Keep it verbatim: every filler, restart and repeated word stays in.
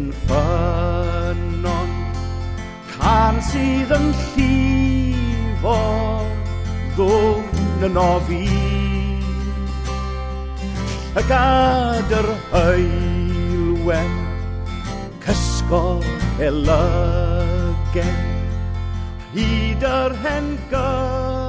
ffynon, can sydd yn llifo ddwfn y nofi. Llygad yr heilwen, cysgo elygen, hyd yr hen gyrraedd